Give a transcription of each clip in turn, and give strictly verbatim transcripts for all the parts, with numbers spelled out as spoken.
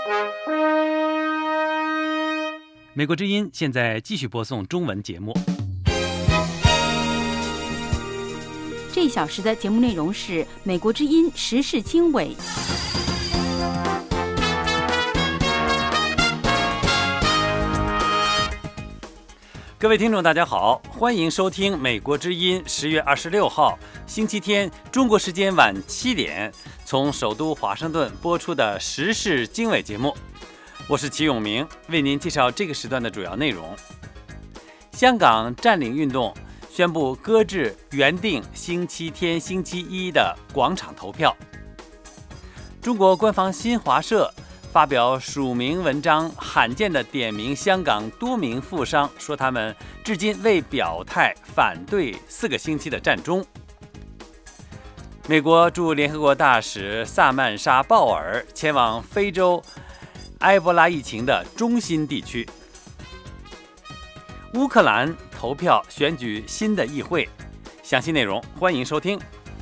美国之音现在继续播送中文节目。 这一小时的节目内容是美国之音时事经纬。 各位听众大家好，欢迎收听美国之音十月二十六号星期天中国时间晚七点从首都华盛顿播出的时事经纬节目。我是齐永明，为您介绍这个时段的主要内容。香港占领运动宣布搁置原定星期天星期一的广场投票。中国官方新华社发表署名文章，罕见地点名香港多名富商，说他们至今未表态反对四个星期的战中。美国驻联合国大使萨曼莎·鲍尔前往非洲埃博拉疫情的中心地区。乌克兰投票选举新的议会，详细内容欢迎收听。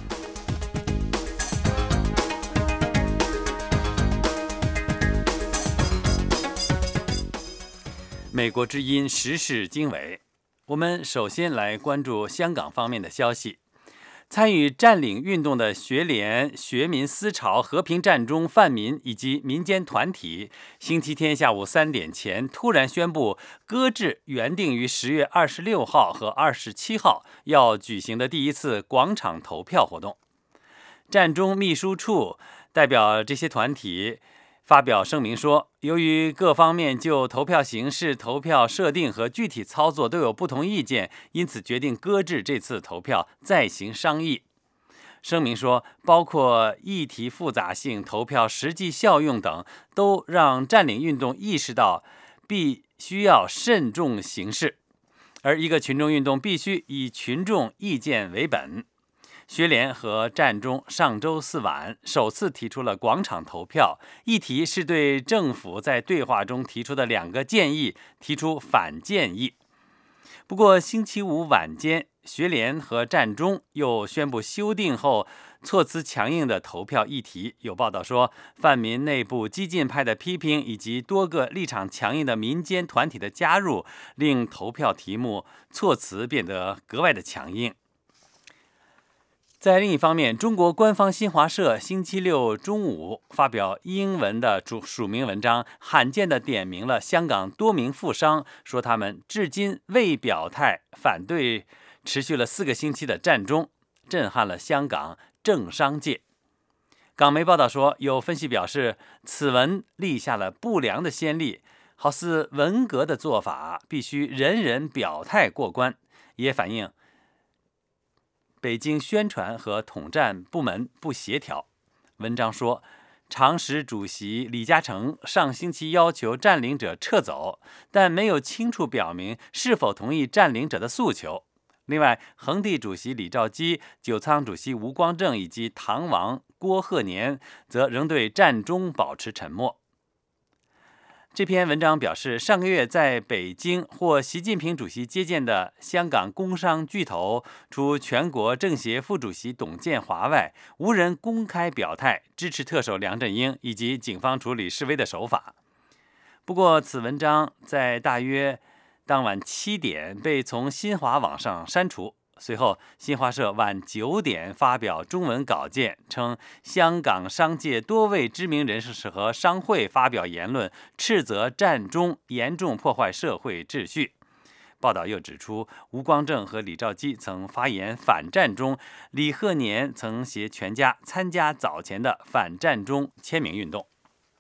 美国之音时事经纬，我们首先来关注香港方面的消息。参与占领运动的学联、学民思潮、和平战中泛民以及民间团体，星期天下午三点前突然宣布搁置原定于十月二十六号和二十七号要举行的第一次广场投票活动。战中秘书处代表这些团体发表声明说，由于各方面就投票形式、投票设定和具体操作都有不同意见，因此决定搁置这次投票，再行商议。声明说，包括议题复杂性、投票实际效用等，都让占领运动意识到必须要慎重行事，而一个群众运动必须以群众意见为本。学联和战中上周四晚首次提出了广场投票，议题是对政府在对话中提出的两个建议提出反建议。不过星期五晚间，学联和战中又宣布修订后措辞强硬的投票议题。有报道说，泛民内部激进派的批评以及多个立场强硬的民间团体的加入，令投票题目措辞变得格外的强硬。在另一方面，中国官方新华社星期六中午发表英文的署名文章，罕见地点名了香港多名富商，说他们至今未表态反对持续了四个星期的战中，震撼了香港政商界。港媒报道说，有分析表示，此文立下了不良的先例，好似文革的做法必须人人表态过关，也反映北京宣传和统战部门不协调。文章说，常识主席李嘉诚上星期要求占领者撤走，但没有清楚表明是否同意占领者的诉求。另外，恒地主席李兆基、九仓主席吴光正以及唐王郭鹤年则仍对战中保持沉默。这篇文章表示，上个月在北京获习近平主席接见的香港工商巨头，除全国政协副主席董建华外，无人公开表态支持特首梁振英以及警方处理示威的手法。不过，此文章在大约当晚七点被从新华网上删除。随后，新华社晚九点发表中文稿件，称香港商界多位知名人士和商会发表言论，斥责战中严重破坏社会秩序。报道又指出，吴光正和李兆基曾发言反战中，李鹤年曾携全家参加早前的反战中签名运动。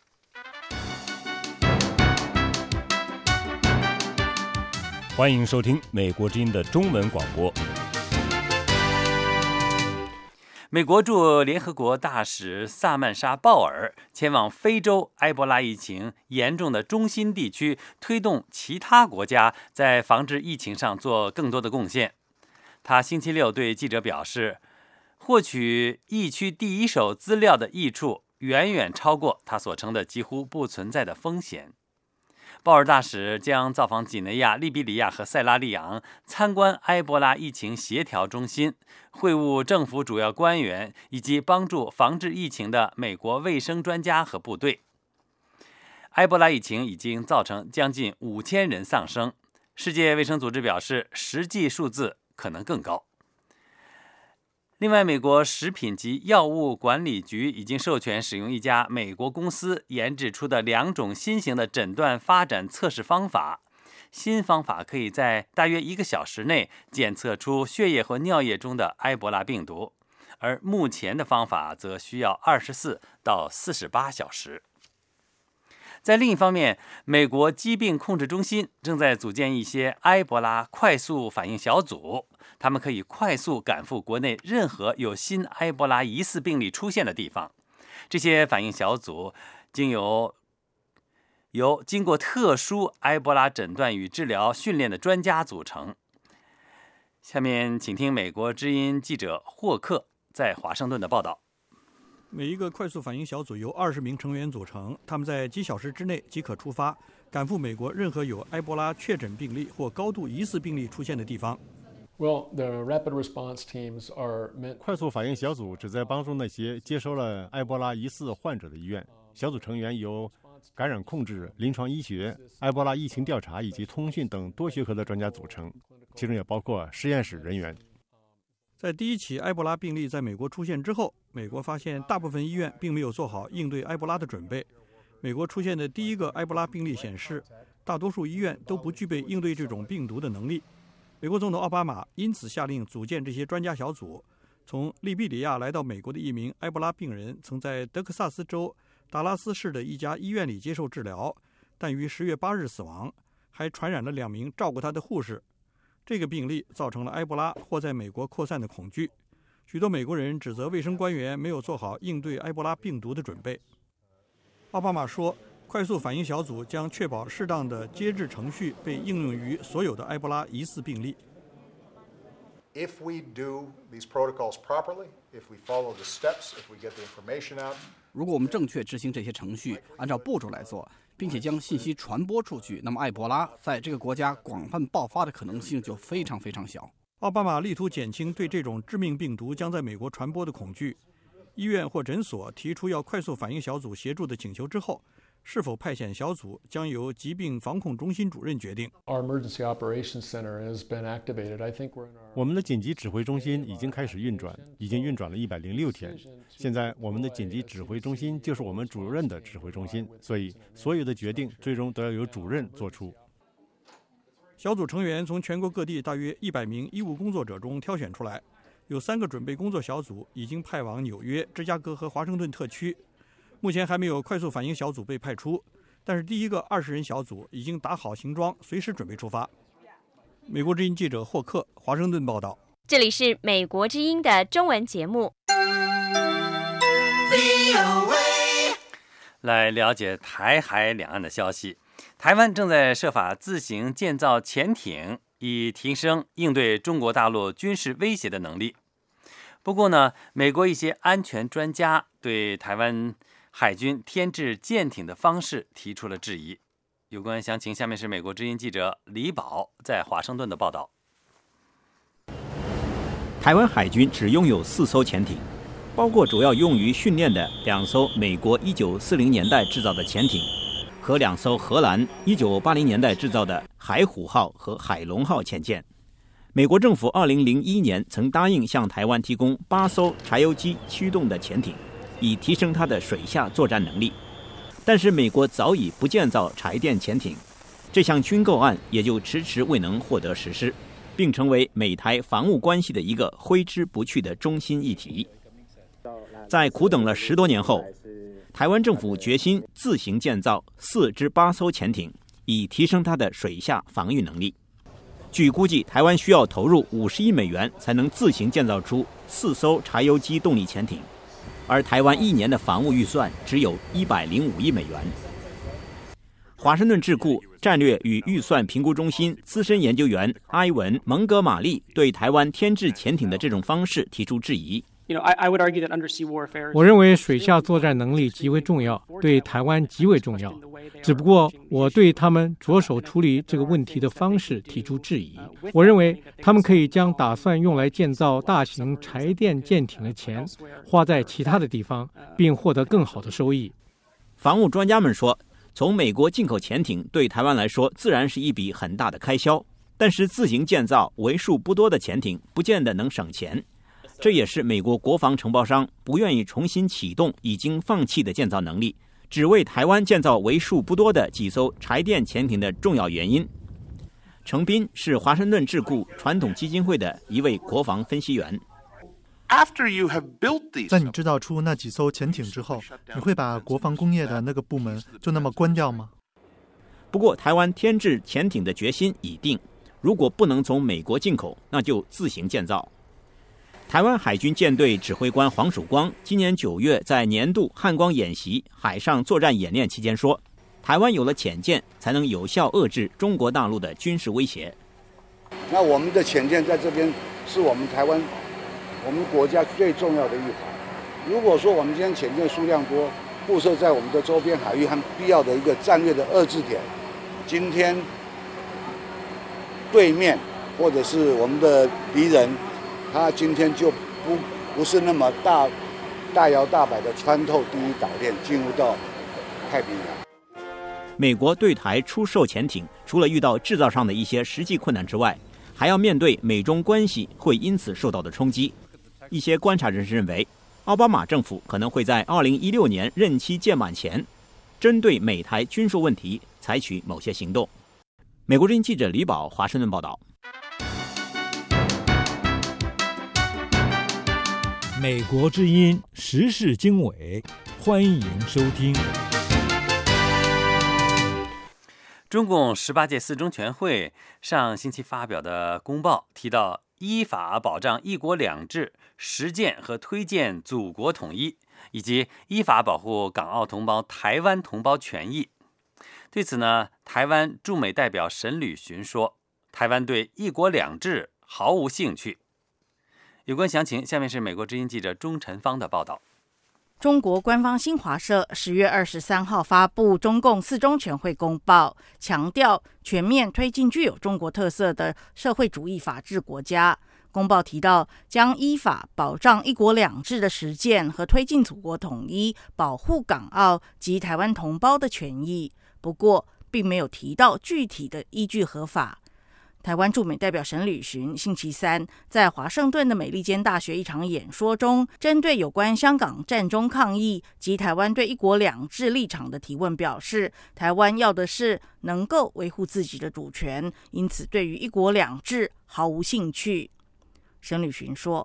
欢迎收听美国之音的中文广播。 美国驻联合国大使萨曼莎·鲍尔前往非洲埃博拉疫情严重的中心地区，推动其他国家在防治疫情上做更多的贡献。他星期六对记者表示，获取疫区第一手资料的益处远远超过他所称的几乎不存在的风险。鲍尔大使将造访几内亚、利比里亚和塞拉利昂，参观埃博拉疫情协调中心，会晤政府主要官员以及帮助防治疫情的美国卫生专家和部队。 埃博拉疫情已经造成将近五千人丧生，世界卫生组织表示，实际数字可能更高。另外，美国食品及药物管理局已经授权使用一家美国公司研制出的两种新型的诊断发展测试方法。新方法可以在大约一个小时内检测出血液和尿液中的埃博拉病毒，而目前的方法则需要二十四到四十八小时。在另一方面，美国疾病控制中心正在组建一些埃博拉快速反应小组，他们可以快速赶赴国内任何有新埃博拉疑似病例出现的地方。这些反应小组经由由经过特殊埃博拉诊断与治疗训练的专家组成。下面请听美国之音记者霍克在华盛顿的报道。 每一个快速反应小组由二十名成员组成，他们在几小时之内即可出发，赶赴美国任何有埃博拉确诊病例或高度疑似病例出现的地方。 Well, the rapid response teams are meant... 快速反应小组旨在帮助那些接收了埃博拉疑似患者的医院。小组成员由感染控制、临床医学、埃博拉疫情调查以及通讯等多学科的专家组成，其中也包括实验室人员。 在第一起埃博拉病例在美国出现之后，美国发现大部分医院并没有做好应对埃博拉的准备。美国出现的第一个埃博拉病例显示，大多数医院都不具备应对这种病毒的能力。美国总统奥巴马因此下令组建这些专家小组。从利比里亚来到美国的一名埃博拉病人曾在德克萨斯州达拉斯市的一家医院里接受治疗，但于十月八日死亡，还传染了两名照顾他的护士。这个病例造成了埃博拉或在美国扩散的恐惧。许多美国人指责卫生官员没有做好应对埃博拉病毒的准备。奥巴马说，快速反应小组将确保适当的接治程序被应用于所有的埃博拉疑似病例。 If we do these protocols properly, if we follow the steps, if we get the information out, 如果我们正确执行这些程序，按照步骤来做，并且将信息传播出去，那么埃博拉在这个国家广泛爆发的可能性就非常非常小。 奥巴马力图减轻对这种致命病毒将在美国传播的恐惧。医院或诊所提出要快速反应小组协助的请求之后，是否派遣小组将由疾病防控中心主任决定。 我们的紧急指挥中心已经开始运转，已经运转了一百零六天。现在我们的紧急指挥中心就是我们主任的指挥中心，所以所有的决定最终都要由主任做出。 小组成员从全国各地大约一百名医务工作者中挑选出来，有三个准备工作小组已经派往纽约、芝加哥和华盛顿特区。目前还没有快速反应小组被派出，但是第一个二十人小组已经打好行装，随时准备出发。美国之音记者霍克，华盛顿报道。 这里是美国之音的中文节目。 来了解台海两岸的消息。台湾正在设法自行建造潜艇，以提升应对中国大陆军事威胁的能力。不过呢，美国一些安全专家对台湾海军添置舰艇的方式提出了质疑。有关详情，下面是美国之音记者李宝在华盛顿的报道。 台湾海军只拥有四艘潜艇，包括主要用于训练的两艘美国一九四零年代制造的潜艇，和两艘荷兰一九八零年代制造的海虎号和海龙号潜舰。美国政府二零零一年曾答应向台湾提供八艘柴油机驱动的潜艇，以提升它的水下作战能力。但是美国早已不建造柴电潜艇，这项军购案也就迟迟未能获得实施，并成为美台防务关系的一个挥之不去的中心议题。在苦等了十多年后，台湾政府决心自行建造四至八艘潜艇，以提升它的水下防御能力。据估计，台湾需要投入五十亿美元才能自行建造出四艘柴油机动力潜艇，而台湾一年的防务预算只有一百零五亿美元。华盛顿智库战略与预算评估中心资深研究员埃文·蒙哥马利对台湾添置潜艇的这种方式提出质疑。 我认为水下作战能力极为重要，对台湾极为重要。只不过我对他们着手处理这个问题的方式提出质疑。我认为他们可以将打算用来建造大型柴电舰艇的钱花在其他的地方，并获得更好的收益。 防务专家们说， 从美国进口潜艇对台湾来说，自然是一笔很大的开销。但是自行建造为数不多的潜艇，不见得能省钱。这也是美国国防承包商不愿意重新启动已经放弃的建造能力，只为台湾建造为数不多的几艘柴电潜艇的重要原因。程斌是华盛顿智库传统基金会的一位国防分析员。 在你制造出那几艘潜艇之后，你会把国防工业的那个部门就那么关掉吗？ 不过台湾添置潜艇的决心已定，如果不能从美国进口，那就自行建造。台湾海军舰队指挥官黄曙光今年九月在年度汉光演习海上作战演练期间说，台湾有了潜舰，才能有效遏制中国大陆的军事威胁。 那我们的潜舰在这边是我们台湾、我们国家最重要的一环。如果说我们今天潜舰数量多，布设在我们的周边海域和必要的一个战略的遏制点，今天对面或者是我们的敌人，他今天就不不是那么大大摇大摆的穿透第一岛链进入到太平洋。 美国对台出售潜艇，除了遇到制造上的一些实际困难之外，还要面对美中关系会因此受到的冲击。一些观察人士认为，奥巴马政府可能会在二零一六年任期届满前，针对美台军售问题采取某些行动。美国之音记者李宝华盛顿报道。 美国之音时事经纬，欢迎收听。 中共十八届四中全会上星期发表的公报提到，依法保障一国两制实践和推荐祖国统一，以及依法保护港澳同胞、台湾同胞权益。对此呢，台湾驻美代表沈履巡说，台湾对一国两制毫无兴趣。有关详情，下面是美国之音记者钟晨芳的报道。 中国官方新华社十月二十三号发布中共四中全会公报，强调全面推进具有中国特色的社会主义法治国家。公报提到，将依法保障一国两制的实践和推进祖国统一，保护港澳及台湾同胞的权益。不过，并没有提到具体的依据合法。台湾驻美代表沈履巡星期三在华盛顿的美利坚大学一场演说中，针对有关香港战中抗议及台湾对一国两制立场的提问表示，台湾要的是能够维护自己的主权，因此对于一国两制毫无兴趣。沈履巡说，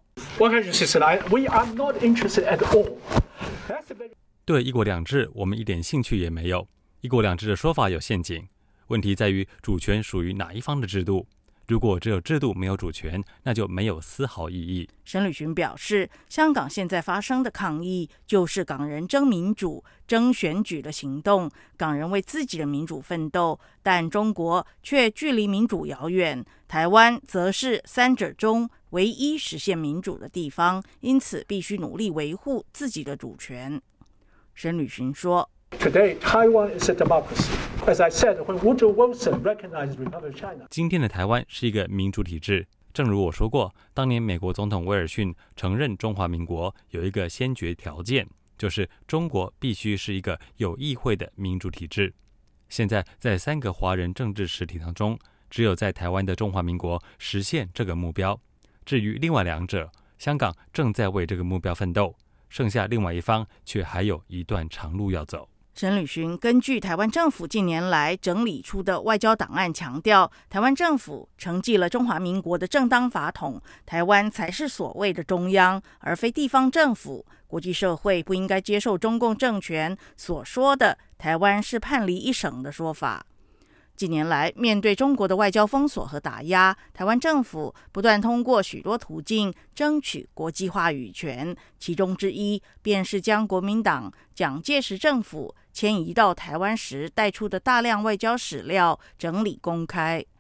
对一国两制我们一点兴趣也没有。一国两制的说法有陷阱，问题在于主权属于哪一方的制度。如果只有制度没有主权，那就没有丝毫意义。 沈履巡表示，香港现在发生的抗议就是港人争民主、争选举的行动，港人为自己的民主奋斗，但中国却距离民主遥远，台湾则是三者中唯一实现民主的地方，因此必须努力维护自己的主权。沈履巡说， Today, Taiwan is a democracy. As I said, when Woodrow Wilson recognized the Republic of China. 今天的台湾是一个民主体制。正如我说过，当年美国总统威尔逊承认中华民国有一个先决条件，就是中国必须是一个有议会的民主体制。现在在三个华人政治实体当中，只有在台湾的中华民国实现这个目标。至于另外两者，香港正在为这个目标奋斗，剩下另外一方却还有一段长路要走。 沈履巡根据台湾政府近年来整理出的外交档案强调，台湾政府承继了中华民国的正当法统，台湾才是所谓的中央，而非地方政府。国际社会不应该接受中共政权所说的台湾是叛离一省的说法。近年来，面对中国的外交封锁和打压，台湾政府不断通过许多途径争取国际话语权，其中之一便是将国民党蒋介石政府迁移到台湾时带出的大量外交史料整理公开。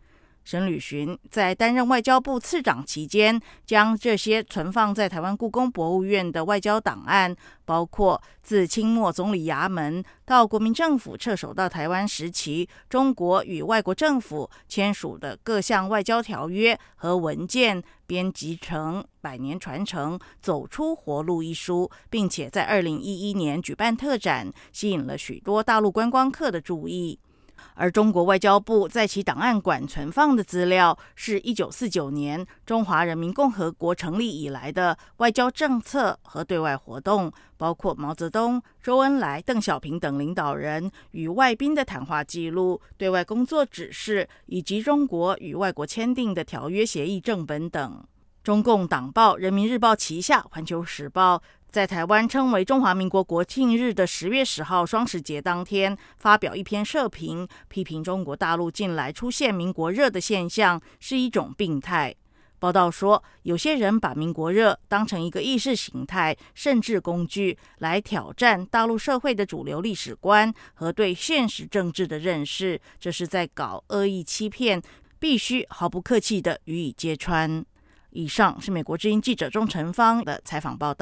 沈履巡在担任外交部次长期间，将这些存放在台湾故宫博物院的外交档案，包括自清末总理衙门到国民政府撤守到台湾时期，中国与外国政府签署的各项外交条约和文件，编辑成《百年传承走出活路》一书，并且在二零一一年举办特展，吸引了许多大陆观光客的注意。而中国外交部在其档案馆存放的资料，是一九四九年中华人民共和国成立以来的外交政策和对外活动，包括毛泽东、周恩来、邓小平等领导人与外宾的谈话记录、对外工作指示，以及中国与外国签订的条约协议正本等。中共党报《人民日报》旗下《环球时报》在台湾称为中华民国国庆日的十月十号双十节当天，发表一篇社评，批评中国大陆近来出现民国热的现象是一种病态。报道说，有些人把民国热当成一个意识形态甚至工具，来挑战大陆社会的主流历史观和对现实政治的认识，这是在搞恶意欺骗，必须毫不客气地予以揭穿。以上是美国之音记者钟成芳的采访报道。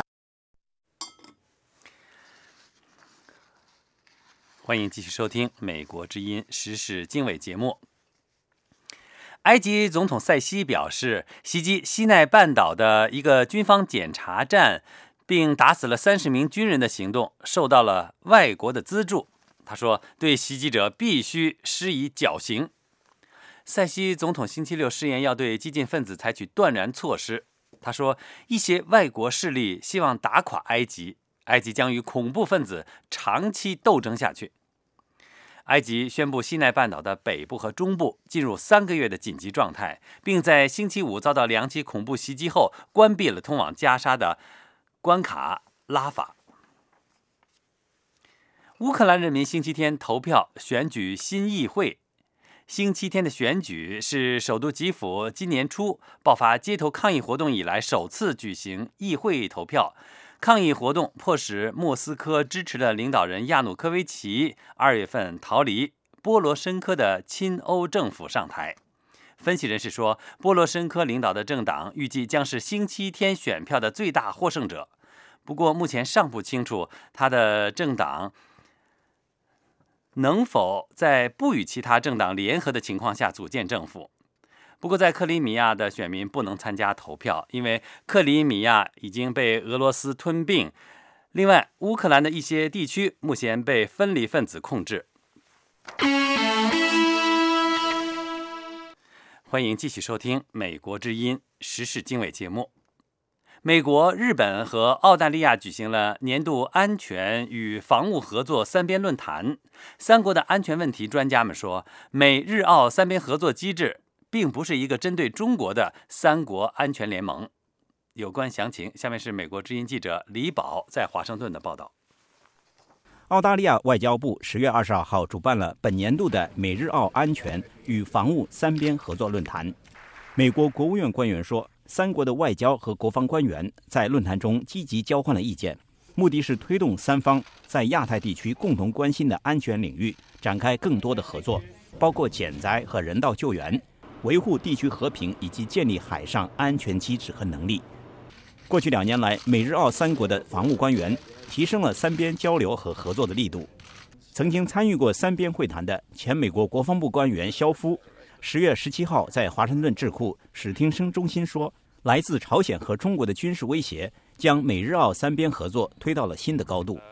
欢迎继续收听美国之音时事经纬节目。埃及总统塞西表示，袭击西奈半岛的一个军方检查站并打死了三十名军人的行动受到了外国的资助。他说，对袭击者必须施以绞刑。塞西总统星期六誓言要对激进分子采取断然措施。他说，一些外国势力希望打垮埃及，埃及将与恐怖分子长期斗争下去。埃及宣布西奈半岛的北部和中部进入三个月的紧急状态，并在星期五遭到两起恐怖袭击后关闭了通往加沙的关卡拉法。乌克兰人民星期天投票选举新议会。星期天的选举是首都基辅今年初爆发街头抗议活动以来首次举行议会投票。抗议活动迫使莫斯科支持的领导人亚努科维奇二月份逃离波罗申科的亲欧政府上台。分析人士说，波罗申科领导的政党预计将是星期天选票的最大获胜者。不过目前尚不清楚他的政党能否在不与其他政党联合的情况下组建政府。不过在克里米亚的选民不能参加投票，因为克里米亚已经被俄罗斯吞并。另外，乌克兰的一些地区目前被分离分子控制。欢迎继续收听美国之音时事经纬节目。美国、日本和澳大利亚举行了年度安全与防务合作三边论坛。三国的安全问题专家们说，美日澳三边合作机制并不是一个针对中国的三国安全联盟。有关详情，下面是美国之音记者李宝在华盛顿的报道。 澳大利亚外交部十月二十二号主办了本年度的美日澳安全与防务三边合作论坛。美国国务院官员说，三国的外交和国防官员在论坛中积极交换了意见，目的是推动三方在亚太地区共同关心的安全领域展开更多的合作，包括减灾和人道救援、维护地区和平以及建立海上安全机制和能力。过去两年来，美日澳三国的防务官员提升了三边交流和合作的力度。曾经参与过三边会谈的前美国国防部官员肖夫十月十七号在华盛顿智库史汀生中心说，来自朝鲜和中国的军事威胁将美日澳三边合作推到了新的高度。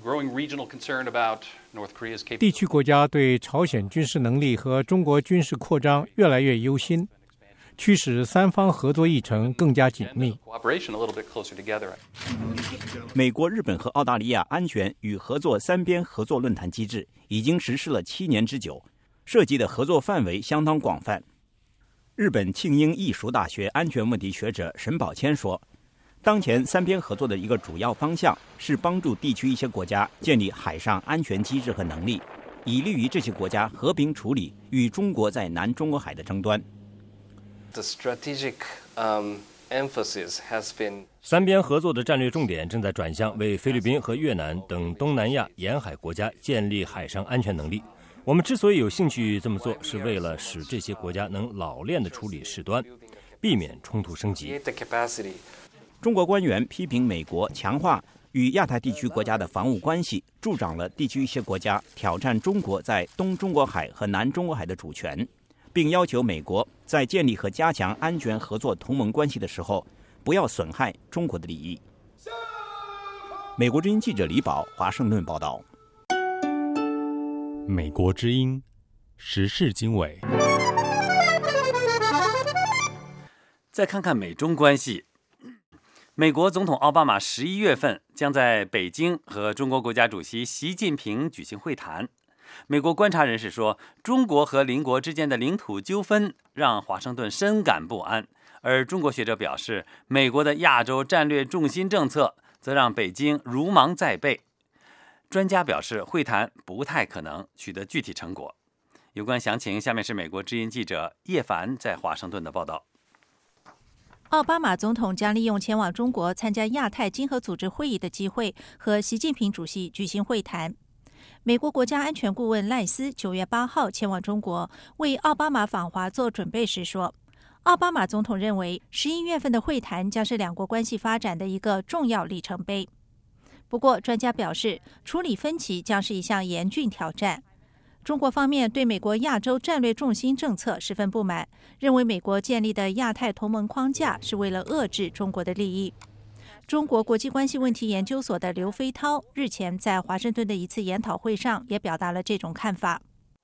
地区国家对朝鲜军事能力和中国军事扩张越来越忧心，驱使三方合作议程更加紧密。 美国、日本和澳大利亚安全与合作三边合作论坛机制已经实施了七年之久，涉及的合作范围相当广泛。日本庆应义塾大学安全问题学者沈宝谦说，当前三边合作的一个主要方向是帮助地区一些国家建立海上安全机制和能力，以利于这些国家和平处理与中国在南中国海的争端。 The strategic, um, emphasis has been... 三边合作的战略重点正在转向为菲律宾和越南等东南亚沿海国家建立海上安全能力。 我们之所以有兴趣这么做，是为了使这些国家能老练地处理事端，避免冲突升级。 中国官员批评美国强化与亚太地区国家的防务关系，助长了地区一些国家挑战中国在东中国海和南中国海的主权，并要求美国在建立和加强安全合作同盟关系的时候，不要损害中国的利益。美国之音记者李宝华盛顿报道。 美国之音时事经纬。 再看看美中关系，美国总统奥巴马十一月份将在北京和中国国家主席习近平举行会谈。美国观察人士说，中国和邻国之间的领土纠纷让华盛顿深感不安，而中国学者表示，美国的亚洲战略重心政策则让北京如芒在背。专家表示，会谈不太可能取得具体成果。有关详情，下面是美国之音记者叶凡在华盛顿的报道。 奥巴马总统将利用前往中国参加亚太经合组织会议的机会，和习近平主席举行会谈。美国国家安全顾问赖斯九月八号前往中国，为奥巴马访华做准备时说，奥巴马总统认为十一月份的会谈将是两国关系发展的一个重要里程碑。不过，专家表示，处理分歧将是一项严峻挑战。中国方面对美国亚洲战略重心政策十分不满，认为美国建立的亚太同盟框架是为了遏制中国的利益。中国国际关系问题研究所的刘飞涛日前在华盛顿的一次研讨会上也表达了这种看法。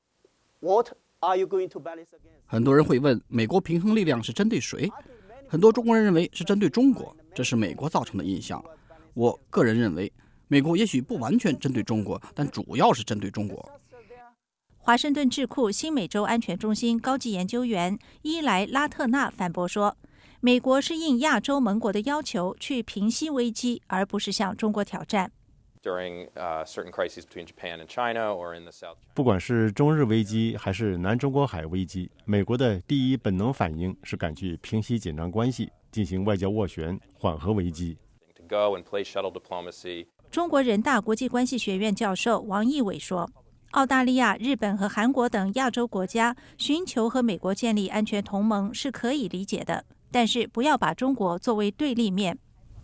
很多人会问，美国平衡力量是针对谁？很多中国人认为是针对中国，这是美国造成的印象。我个人认为，美国也许不完全针对中国，但主要是针对中国。 华盛顿智库新美洲安全中心高级研究员伊莱拉特纳反驳说，美国是应亚洲盟国的要求去平息危机，而不是向中国挑战。 不管是中日危机还是南中国海危机，美国的第一本能反应是赶去平息紧张关系，进行外交斡旋，缓和危机。 中国人大国际关系学院教授王毅伟说，澳大利亚、日本和韩国等亚洲国家寻求和美国建立安全同盟是可以理解的，但是不要把中国作为对立面。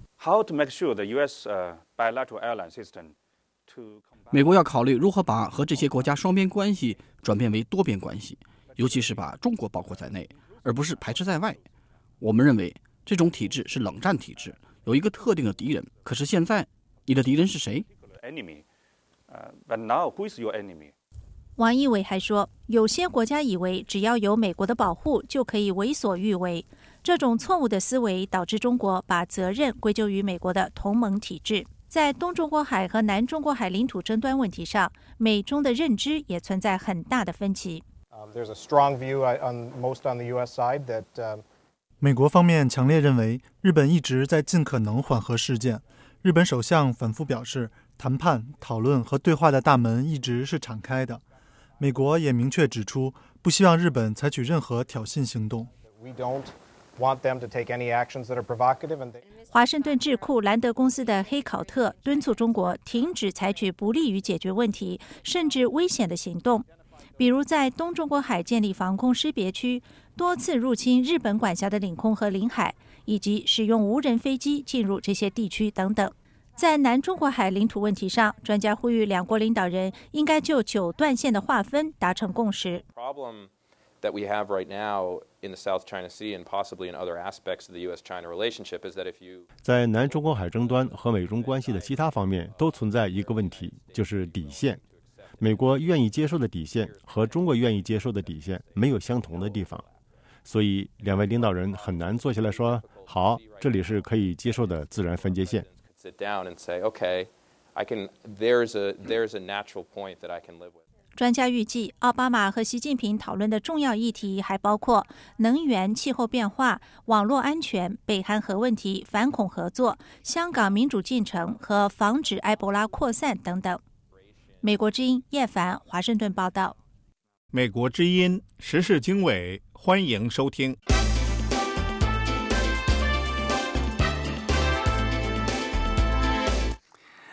美国要考虑如何把和这些国家双边关系转变为多边关系，尤其是把中国包括在内，而不是排斥在外。我们认为这种体制是冷战体制，有一个特定的敌人。可是现在，你的敌人是谁？ 王毅伟还说，有些国家以为只要有美国的保护就可以为所欲为，这种错误的思维导致中国把责任归咎于美国的同盟体制。在东中国海和南中国海领土争端问题上，美中的认知也存在很大的分歧。 美国方面强烈认为，日本一直在尽可能缓和事件。日本首相反复表示，谈判、讨论和对话的大门一直是敞开的。美国也明确指出，不希望日本采取任何挑衅行动。 华盛顿智库兰德公司的黑考特敦促中国停止采取不利于解决问题甚至危险的行动，比如在东中国海建立防空识别区，多次入侵日本管辖的领空和领海，以及使用无人飞机进入这些地区等等。在南中国海领土问题上，专家呼吁两国领导人应该就九段线的划分达成共识。 that we have right now in the South China Sea and possibly in other aspects of the U S China relationship is that if you 在南中国海争端和美中关系的其他方面都存在一个问题，就是底线。美国愿意接受的底线和中国愿意接受的底线没有相同的地方，所以两位领导人很难坐下来说，好，这里是可以接受的自然分界线。 sit down and say, okay, I can, there's a, there's a natural point that I can live with. 专家预计，奥巴马和习近平讨论的重要议题还包括能源、气候变化、网络安全、北韩核问题、反恐合作、香港民主进程和防止埃博拉扩散等等。美国之音叶凡，华盛顿报道。 美国之音时事经纬，欢迎收听。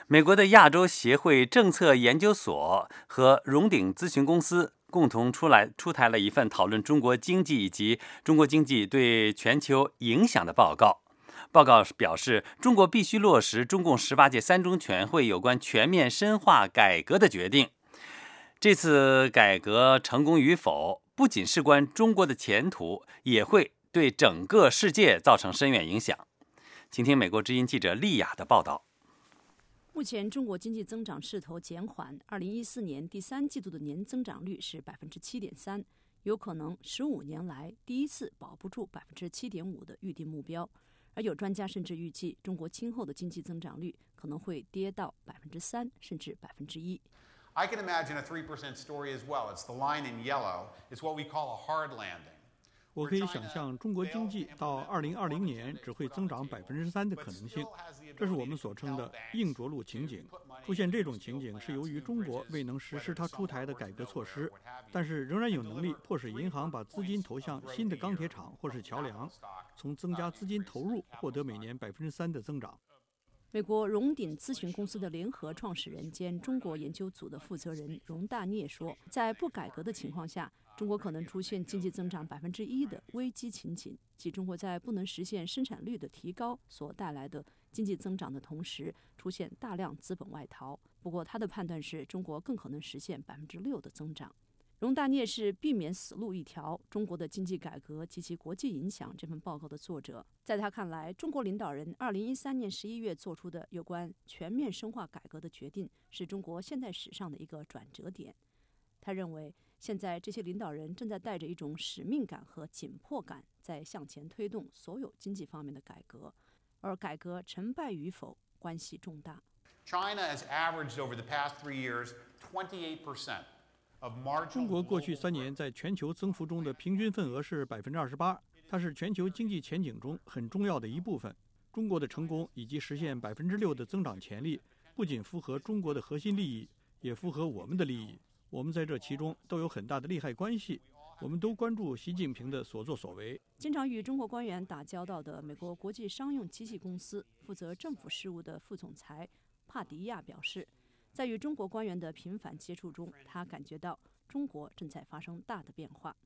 美国的亚洲协会政策研究所和荣鼎咨询公司共同出来出台了一份讨论中国经济以及中国经济对全球影响的报告。报告表示，中国必须落实中共十八届三中全会有关全面深化改革的决定。这次改革成功与否，不仅事关中国的前途，也会对整个世界造成深远影响。请听美国之音记者丽雅的报道。 目前中国经济增长势头减缓，二零一四年第三季度的年增长率是百分之七点三，有可能十五年来第一次保不住百分之七点五的预定目标。而有专家甚至预计，中国今后的经济增长率可能会跌到百分之三，甚至百分之一。 I can imagine a three percent story as well. It's the line in yellow. It's what we call a hard landing. 我可以想象中国经济到二零二零年只会增长百分之三的可能性，这是我们所称的硬着陆情景。出现这种情景是由于中国未能实施它出台的改革措施，但是仍然有能力迫使银行把资金投向新的钢铁厂或是桥梁，从增加资金投入获得每年百分之三的增长。 美国荣鼎咨询公司的联合创始人兼中国研究组的负责人荣大聂说，在不改革的情况下，中国可能出现经济增长百分之一的危机情景，即中国在不能实现生产率的提高所带来的经济增长的同时，出现大量资本外逃。不过，他的判断是中国更可能实现百分之六的增长。荣大聂是避免死路一条：中国的经济改革及其国际影响这份报告的作者。在他看来，中国领导人二零一三年十一月做出的有关全面深化改革的决定，是中国现代史上的一个转折点。他认为，现在这些领导人正在带着一种使命感和紧迫感，在向前推动所有经济方面的改革，而改革成败与否关系重大。 China has averaged over the past three years twenty-eight percent of marginal. 中国过去三年在全球增幅中的平均份额是百分之二十八，它是全球经济前景中很重要的一部分。中国的成功以及实现百分之六的增长潜力，不仅符合中国的核心利益，也符合我们的利益。我们在这其中都有很大的利害关系，我们都关注习近平的所作所为。 经常与中国官员打交道的美国国际商用机器公司负责政府事务的副总裁帕迪亚表示，在与中国官员的频繁接触中，他感觉到中国正在发生大的变化。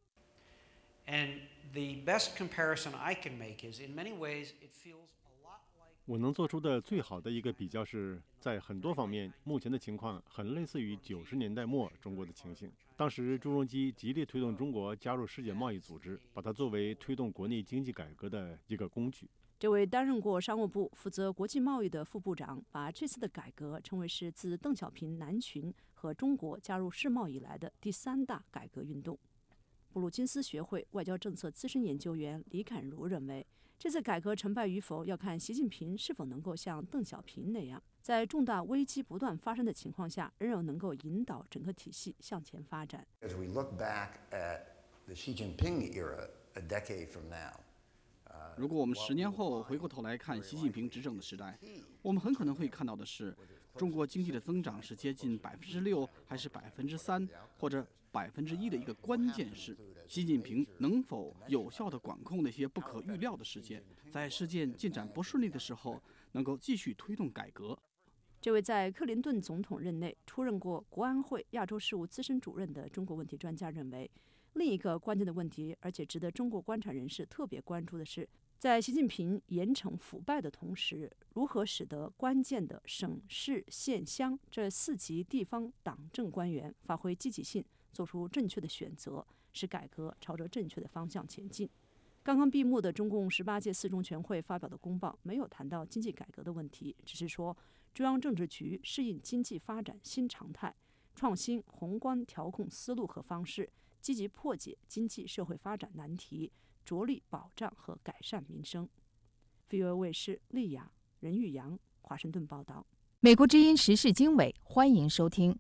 And the best comparison I can make is, in many ways, it feels a lot like. 我能做出的最好的一个比较是，在很多方面，目前的情况很类似于九十年代末中国的情形。当时朱镕基极力推动中国加入世界贸易组织，把它作为推动国内经济改革的一个工具。 这位担任过商务部负责国际贸易的副部长，把这次的改革称为是自邓小平南巡和中国加入世贸以来的第三大改革运动。布鲁金斯学会外交政策资深研究员李侃如认为，这次改革成败与否要看习近平是否能够像邓小平那样，在重大危机不断发生的情况下，仍然能够引导整个体系向前发展。 As we look back at the Xi Jinping era a decade from now, 如果我们十年后回过头来看习近平执政的时代，我们很可能会看到的是，中国经济的增长是接近百分之六，还是百分之三，或者百分之一的一个关键是，习近平能否有效地管控那些不可预料的事件，在事件进展不顺利的时候，能够继续推动改革。 这位在克林顿总统任内出任过国安会亚洲事务资深主任的中国问题专家认为，另一个关键的问题，而且值得中国观察人士特别关注的是，在习近平严惩腐败的同时，如何使得关键的省市县乡这四级地方党政官员发挥积极性，做出正确的选择，使改革朝着正确的方向前进。刚刚闭幕的中共十八届四中全会发表的公报没有谈到经济改革的问题，只是说中央政治局适应经济发展新常态，创新宏观调控思路和方式，积极破解经济社会发展难题，着力保障和改善民生。V O A 卫视丽雅、任玉阳华盛顿报道。 美国之音时事经纬，欢迎收听。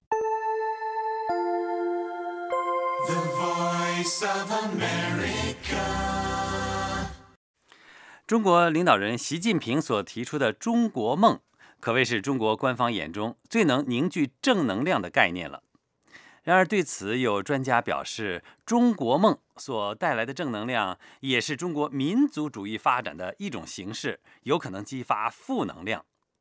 The Voice of America。 中国领导人习近平所提出的中国梦，可谓是中国官方眼中最能凝聚正能量的概念了。然而，对此有专家表示，中国梦所带来的正能量也是中国民族主义发展的一种形式，有可能激发负能量。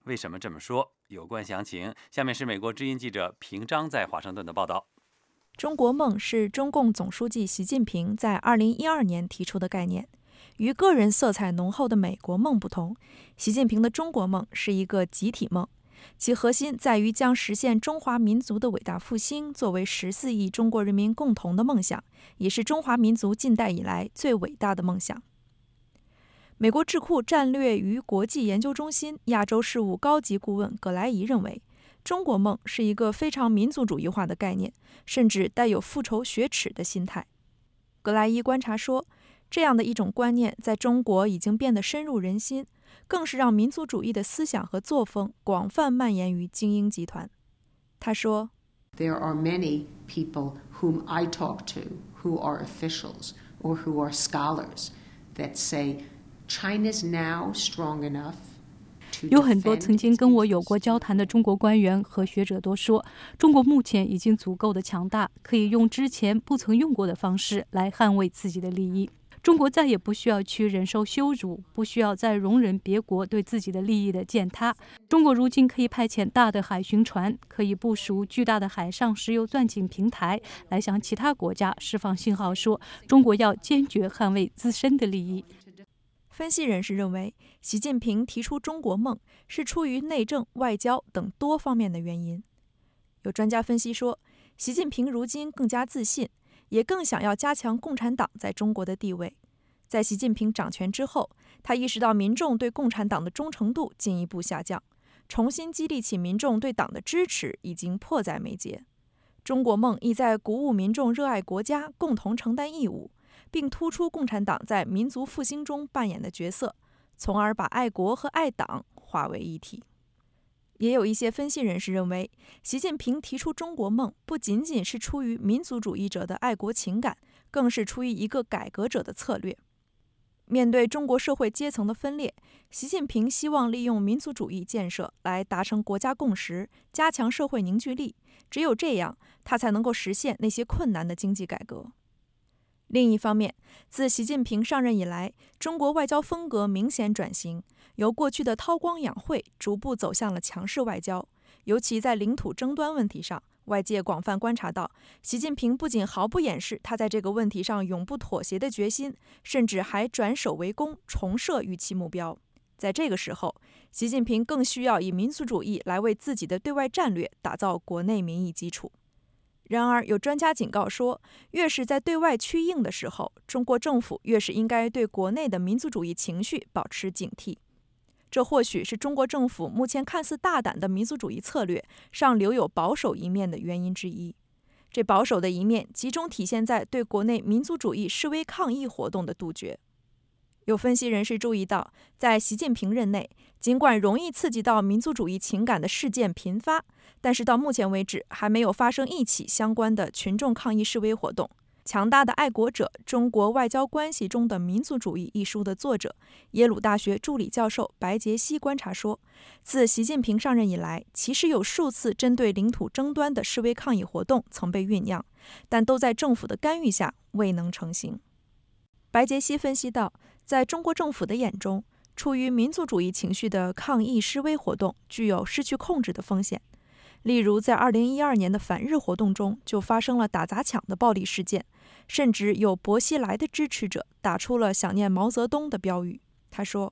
为什么这么说？有关详情，下面是美国之音记者平章在华盛顿的报道。 中国梦是中共总书记习近平在二零一二年提出的概念。与个人色彩浓厚的美国梦不同，习近平的中国梦是一个集体梦，其核心在于将实现中华民族的伟大复兴作为十四亿中国人民共同的梦想，也是中华民族近代以来最伟大的梦想。美国智库战略与国际研究中心亚洲事务高级顾问葛莱仪认为，中国梦是一个非常民族主义化的概念，甚至带有复仇雪耻的心态。葛莱仪观察说，这样的一种观念在中国已经变得深入人心，更是让民族主义的思想和作风广泛蔓延于精英集团。他说 There are many people whom I talk to who are officials or who are scholars that say China's now strong enough 有很多曾经跟我有过交谈的中国官员和学者都说，中国目前已经足够的强大，可以用之前不曾用过的方式来捍卫自己的利益。中国再也不需要去忍受羞辱，不需要再容忍别国对自己的利益的践踏。中国如今可以派遣大的海巡船，可以部署巨大的海上石油钻井平台，来向其他国家释放信号，说中国要坚决捍卫自身的利益。 分析人士认为，习近平提出中国梦是出于内政、外交等多方面的原因。有专家分析说，习近平如今更加自信，也更想要加强共产党在中国的地位。在习近平掌权之后，他意识到民众对共产党的忠诚度进一步下降，重新激励起民众对党的支持已经迫在眉睫。中国梦意在鼓舞民众热爱国家，共同承担义务，并突出共产党在民族复兴中扮演的角色，从而把爱国和爱党化为一体。也有一些分析人士认为，习近平提出中国梦不仅仅是出于民族主义者的爱国情感，更是出于一个改革者的策略。面对中国社会阶层的分裂，习近平希望利用民族主义建设来达成国家共识，加强社会凝聚力。只有这样，他才能够实现那些困难的经济改革。另一方面，自习近平上任以来，中国外交风格明显转型，由过去的韬光养晦逐步走向了强势外交。尤其在领土争端问题上，外界广泛观察到，习近平不仅毫不掩饰他在这个问题上永不妥协的决心，甚至还转守为攻，重设预期目标。在这个时候，习近平更需要以民族主义来为自己的对外战略打造国内民意基础。然而，有专家警告说，越是在对外趋硬的时候，中国政府越是应该对国内的民族主义情绪保持警惕。这或许是中国政府目前看似大胆的民族主义策略上留有保守一面的原因之一。这保守的一面集中体现在对国内民族主义示威抗议活动的杜绝。有分析人士注意到，在习近平任内，尽管容易刺激到民族主义情感的事件频发，但是到目前为止还没有发生一起相关的群众抗议示威活动。强大的爱国者：中国外交关系中的民族主义一书的作者、耶鲁大学助理教授白杰西观察说，自习近平上任以来，其实有数次针对领土争端的示威抗议活动曾被酝酿，但都在政府的干预下未能成行。白杰西分析到，在中国政府的眼中，出于民族主义情绪的抗议示威活动具有失去控制的风险。例如，在二零一二年的反日活动中，就发生了打砸抢的暴力事件，甚至有薄熙来的支持者打出了想念毛泽东的标语。他说，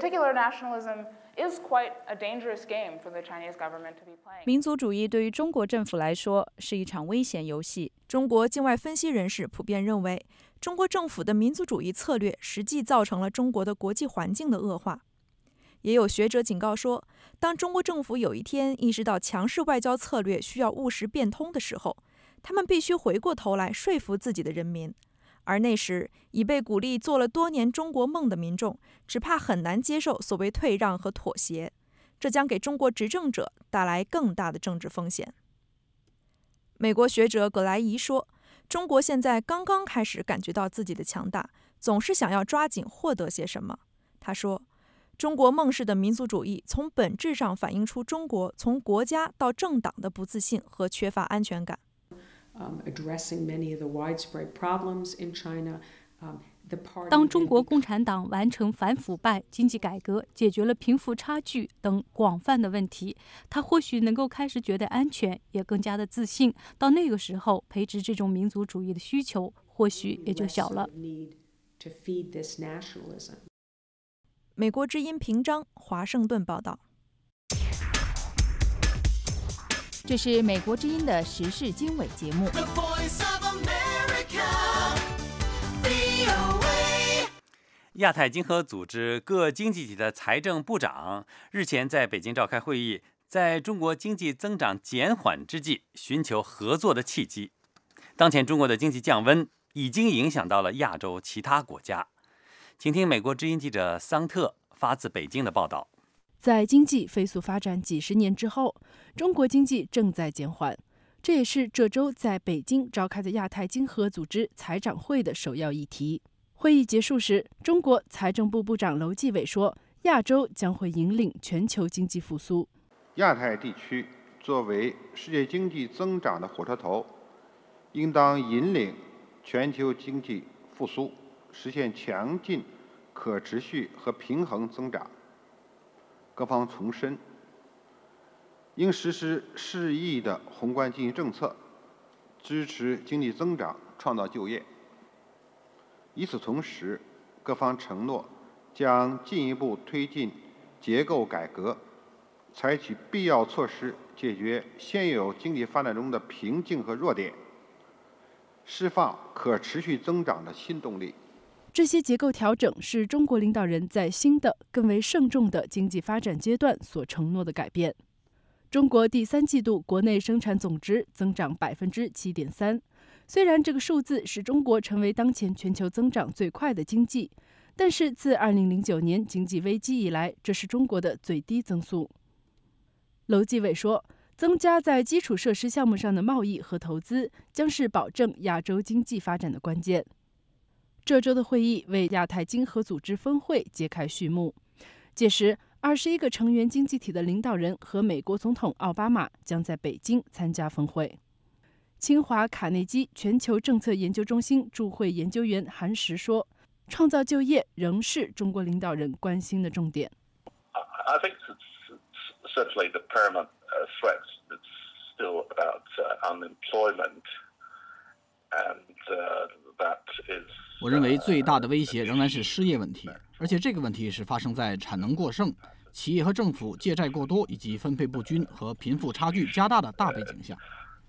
民族主义对于中国政府来说是一场危险游戏。中国境外分析人士普遍认为，中国政府的民族主义策略实际造成了中国的国际环境的恶化。也有学者警告说，当中国政府有一天意识到强势外交策略需要务实变通的时候，他们必须回过头来说服自己的人民，而那时已被鼓励做了多年中国梦的民众，只怕很难接受所谓退让和妥协，这将给中国执政者带来更大的政治风险。美国学者葛莱仪说，中国现在刚刚开始感觉到自己的强大，总是想要抓紧获得些什么。他说，中国梦式的民族主义从本质上反映出中国从国家到政党的不自信和缺乏安全感。 Um, addressing many of the widespread problems in China, um, 当中国共产党完成反腐败、经济改革，解决了贫富差距等广泛的问题，他或许能够开始觉得安全，也更加的自信。到那个时候，培植这种民族主义的需求或许也就小了。 美国之音平章，华盛顿报道。 这是美国之音的时事经纬节目。 亚太经合组织各经济体的财政部长日前在北京召开会议，在中国经济增长减缓之际，寻求合作的契机。当前中国的经济降温已经影响到了亚洲其他国家。请听美国之音记者桑特发自北京的报道。 在经济飞速发展几十年之后，中国经济正在减缓，这也是这周在北京召开的亚太经合组织财长会的首要议题。会议结束时，中国财政部部长楼继伟说，亚洲将会引领全球经济复苏。 亚太地区作为世界经济增长的火车头，应当引领全球经济复苏，实现强劲、可持续和平衡增长。各方重申，应实施适宜的宏观经济政策，支持经济增长，创造就业。与此同时，各方承诺将进一步推进结构改革，采取必要措施解决现有经济发展中的瓶颈和弱点，释放可持续增长的新动力。 这些结构调整是中国领导人在新的、更为慎重的经济发展阶段所承诺的改变。中国第三季度国内生产总值增长百分之七点三，虽然这个数字使中国成为当前全球增长最快的经济，但是自二零零九年经济危机以来，这是中国的最低增速。楼继伟说，增加在基础设施项目上的贸易和投资，将是保证亚洲经济发展的关键。这周的会议为亚太经合组织峰会揭开序幕，届时二十一个成员经济体的领导人和美国总统奥巴马将在北京参加峰会。清华卡内基全球政策研究中心驻会研究员韩石说，创造就业仍是中国领导人关心的重点。 I think it's certainly the paramount threat that's still about unemployment, and that is. 我认为最大的威胁仍然是失业问题，而且这个问题是发生在产能过剩、企业和政府借债过多以及分配不均和贫富差距加大的大背景下。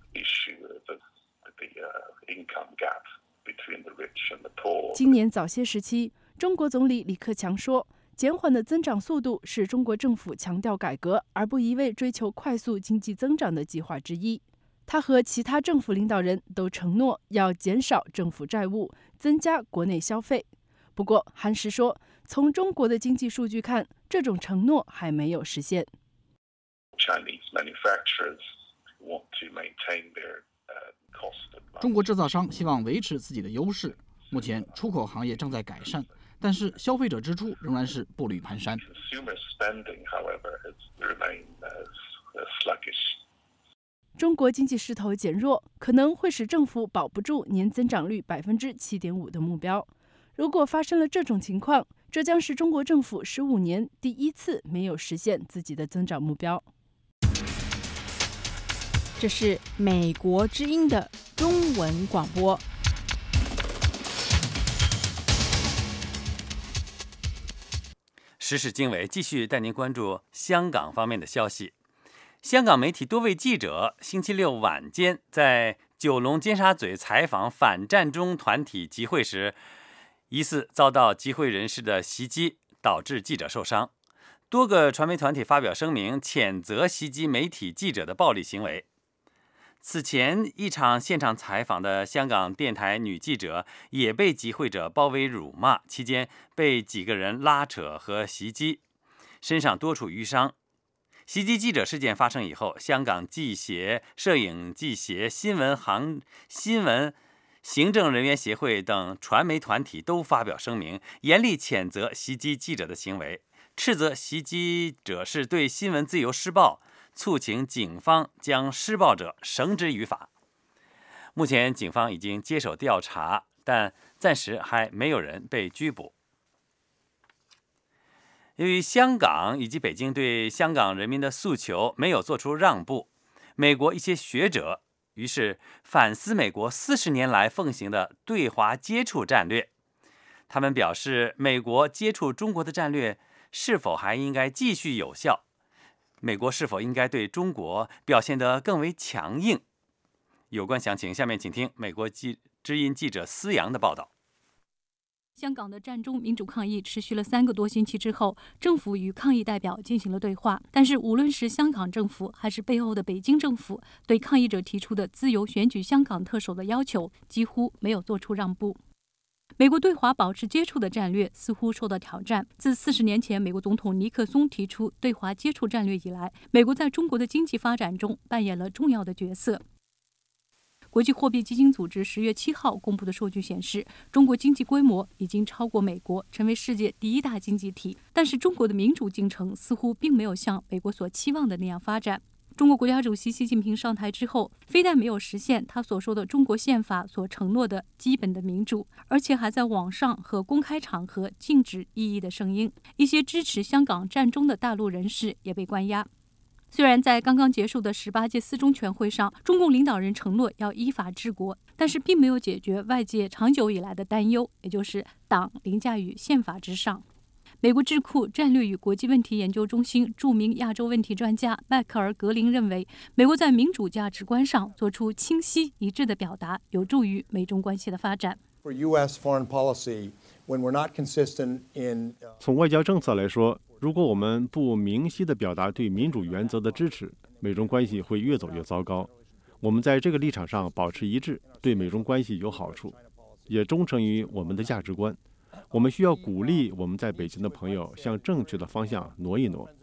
今年早些时期，中国总理李克强说，减缓的增长速度是中国政府强调改革而不一味追求快速经济增长的计划之一。他和其他政府领导人都承诺要减少政府债务，增加国内消费。不过，韩石说，从中国的经济数据看，这种承诺还没有实现。 中国制造商希望维持自己的优势，目前出口行业正在改善，但是消费者支出仍然是步履蹒跚。 中国经济势头减弱，可能会使政府保不住年增长率百分之七点五的目标。如果发生了这种情况，这将是中国政府十五年第一次没有实现自己的增长目标。 这是美国之音的中文广播。 时事经纬继续带您关注香港方面的消息。香港媒体多位记者星期六晚间在九龙尖沙咀采访反占中团体集会时，疑似遭到集会人士的袭击，导致记者受伤。多个传媒团体发表声明，谴责袭击媒体记者的暴力行为。此前一场现场采访的香港电台女记者也被集会者包围辱骂，期间被几个人拉扯和袭击，身上多处淤伤。袭击记者事件发生以后，香港记协、摄影记协、新闻行、新闻行政人员协会等传媒团体都发表声明，严厉谴责袭击记者的行为，斥责袭击者是对新闻自由施暴，促请警方将施暴者绳之于法。目前，警方已经接手调查， 但暂时还没有人被拘捕。由于香港以及北京对香港人民的诉求没有做出让步，美国一些学者于是反思美国四十年来奉行的对华接触战略。他们表示，美国接触中国的战略是否还应该继续有效？美国是否应该对中国表现得更为强硬？有关详情，下面请听美国记知音记者思阳的报道。 香港的战中民主抗议持续了三个多星期之后，政府与抗议代表进行了对话。但是，无论是香港政府还是背后的北京政府，对抗议者提出的自由选举香港特首的要求，几乎没有做出让步。美国对华保持接触的战略似乎受到挑战。自四十年前美国总统尼克松提出对华接触战略以来，美国在中国的经济发展中扮演了重要的角色。国际货币基金组织十月七号公布的数据显示，中国经济规模已经超过美国，成为世界第一大经济体。但是，中国的民主进程似乎并没有像美国所期望的那样发展。中国国家主席习近平上台之后，非但没有实现他所说的中国宪法所承诺的基本的民主，而且还在网上和公开场合禁止异议的声音。一些支持香港战中的大陆人士也被关押。虽然在刚刚结束的十八届四中全会上，中共领导人承诺要依法治国，但是并没有解决外界长久以来的担忧，也就是党凌驾于宪法之上。美国智库战略与国际问题研究中心著名亚洲问题专家迈克尔·格林认为，美国在民主价值观上做出清晰一致的表达，有助于美中关系的发展。 从外交政策来说，如果我们不明晰地表达对民主原则的支持，美中关系会越走越糟糕。我们在这个立场上保持一致，对美中关系有好处，也忠诚于我们的价值观。我们需要鼓励我们在北京的朋友向正确的方向挪一挪。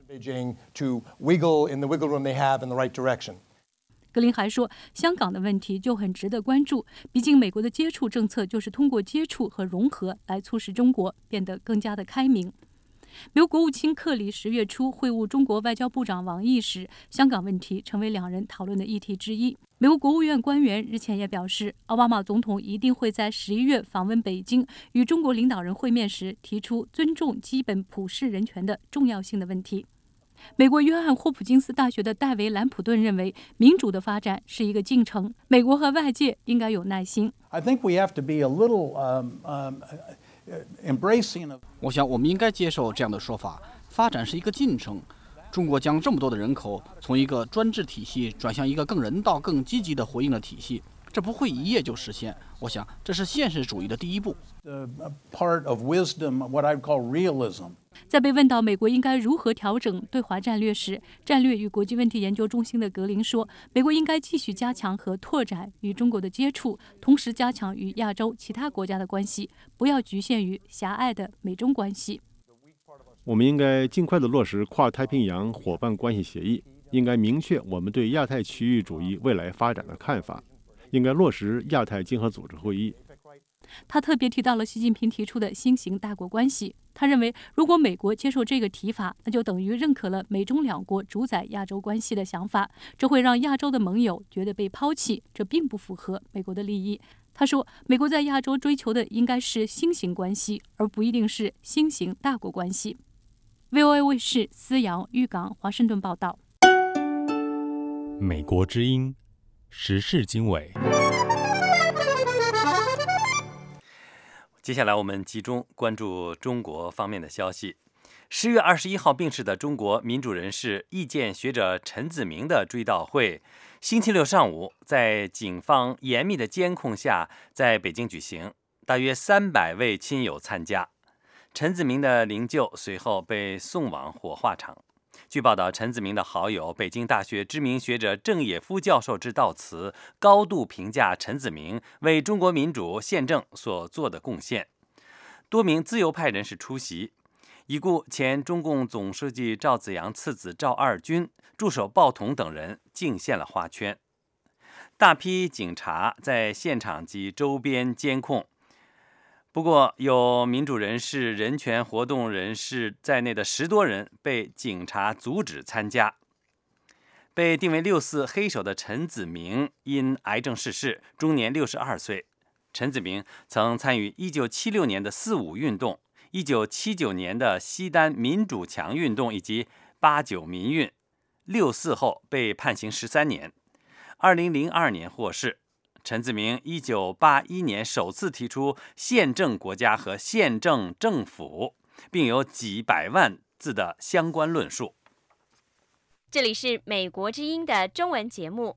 格林还说，香港的问题就很值得关注，毕竟美国的接触政策就是通过接触和融合来促使中国变得更加的开明。美国国务卿克里十月初会晤中国外交部长王毅时，香港问题成为两人讨论的议题之一。美国国务院官员日前也表示，奥巴马总统一定会在十一月访问北京，与中国领导人会面时提出尊重基本普世人权的重要性的问题。美国约翰霍普金斯大学的戴维·兰普顿认为，民主的发展是一个进程，美国和外界应该有耐心。 I think we have to be a little, um, um, embracing of... 我想我们应该接受这样的说法，发展是一个进程。中国将这么多的人口从一个专制体系转向一个更人道、更积极的回应的体系，这不会一夜就实现。我想这是现实主义的第一步。 Uh, part of wisdom, what I call realism. 在被问到美国应该如何调整对华战略时，战略与国际问题研究中心的格林说，美国应该继续加强和拓展与中国的接触，同时加强与亚洲其他国家的关系，不要局限于狭隘的美中关系。 我们应该尽快地落实跨太平洋伙伴关系协议，应该明确我们对亚太区域主义未来发展的看法，应该落实亚太经合组织会议。 他特别提到了习近平提出的新型大国关系。他认为，如果美国接受这个提法，那就等于认可了美中两国主宰亚洲关系的想法，这会让亚洲的盟友觉得被抛弃，这并不符合美国的利益。他说，美国在亚洲追求的应该是新型关系，而不一定是新型大国关系。V O A 卫视思瑶、玉港、华盛顿报道。 美国之音时事经纬。 接下来我们集中关注中国方面的消息。十月二十一号病逝的中国民主人士、意见学者陈子明的追悼会，星期六上午在警方严密的监控下在北京举行，大约三百位亲友参加。陈子明的灵柩随后被送往火化场。据报道，陈子明的好友、北京大学知名学者郑也夫教授致悼词，高度评价陈子明为中国民主宪政所做的贡献。多名自由派人士出席，已故前中共总书记赵紫阳次子赵二军、助手鲍同等人敬献了花圈。大批警察在现场及周边监控。不过，有民主人士、人权活动人士在内的十多人被警察阻止参加。被定为六四黑手的陈子明因癌症逝世，终年六十二岁。 陈子明曾参与一九七六年的四五运动、一九七九年的西单民主墙运动以及八九民运。六四后被判刑十三年，二零零二年获释。陈子明一九八一年首次提出宪政国家和宪政政府，并有几百万字的相关论述。 这里是美国之音的中文节目。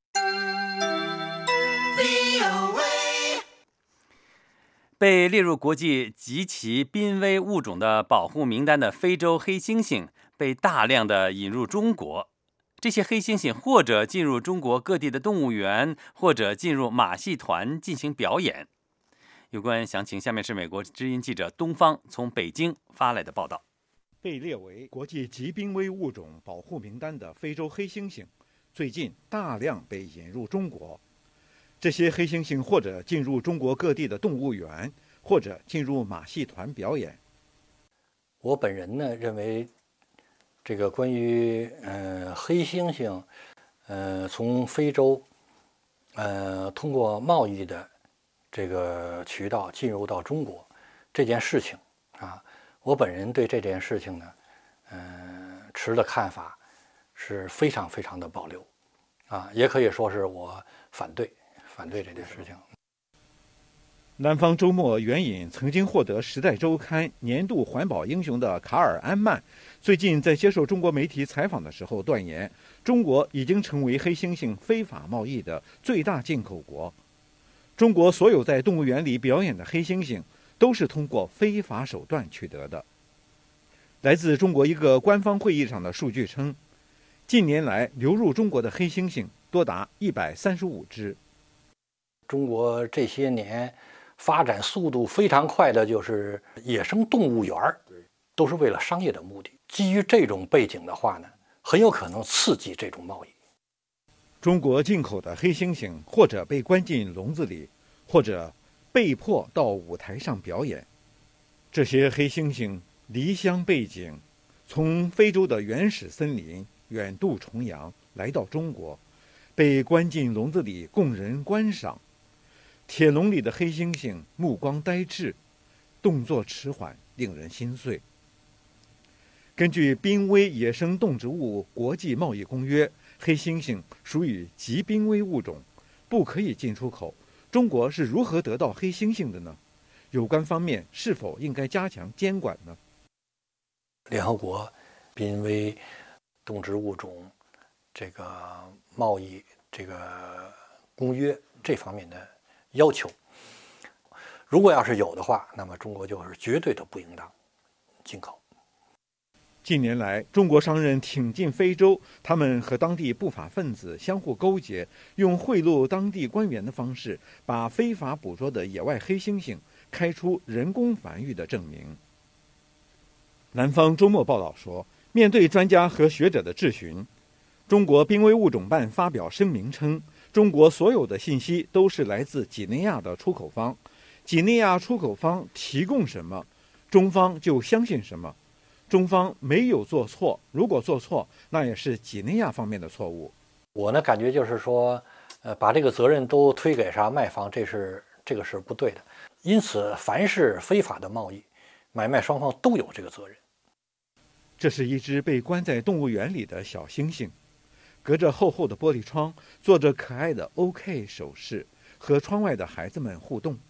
被列入国际极其濒危物种的保护名单的非洲黑猩猩被大量的引入中国。这些黑猩猩或者进入中国各地的动物园，或者进入马戏团进行表演。有关详情，下面是美国之音记者东方从北京发来的报道。 被列为国际极濒危物种保护名单的非洲黑猩猩，最近大量被引入中国。这些黑猩猩或者进入中国各地的动物园，或者进入马戏团表演。 我本人呢认为，这个关于呃黑猩猩，呃从非洲，呃通过贸易的这个渠道进入到中国这件事情啊，我本人对这件事情呢，呃持的看法是非常非常的保留，啊，也可以说是我反对反对这件事情。 南方周末援引曾经获得《时代周刊》年度环保英雄的卡尔·安曼，最近在接受中国媒体采访的时候断言，中国已经成为黑猩猩非法贸易的最大进口国。中国所有在动物园里表演的黑猩猩都是通过非法手段取得的。来自中国一个官方会议上的数据称，近年来流入中国的黑猩猩多达一百三十五只。 中国这些年发展速度非常快的就是野生动物园，都是为了商业的目的。基于这种背景的话呢，很有可能刺激这种贸易。 中国进口的黑猩猩或者被关进笼子里，或者被迫到舞台上表演。这些黑猩猩离乡背井，从非洲的原始森林远渡重洋来到中国，被关进笼子里供人观赏。铁笼里的黑猩猩目光呆滞，动作迟缓，令人心碎。根据《濒危野生动植物国际贸易公约》，黑猩猩属于极濒危物种，不可以进出口。中国是如何得到黑猩猩的呢？有关方面是否应该加强监管呢？ 联合国濒危动植物种这个贸易这个公约这方面的要求，如果要是有的话，那么中国就是绝对的不应当进口。 近年来，中国商人挺进非洲，他们和当地不法分子相互勾结，用贿赂当地官员的方式，把非法捕捉的野外黑猩猩开出人工繁育的证明。南方周末报道说，面对专家和学者的质询，中国濒危物种办发表声明称，中国所有的信息都是来自几内亚的出口方，几内亚出口方提供什么，中方就相信什么。中方没有做错，如果做错，那也是几内亚方面的错误。 我呢感觉就是说，呃，把这个责任都推给啥卖方，这是这个是不对的。因此，凡是非法的贸易，买卖双方都有这个责任。 这是一只被关在动物园里的小猩猩，隔着厚厚的玻璃窗，做着可爱的 OK 手势，和窗外的孩子们互动。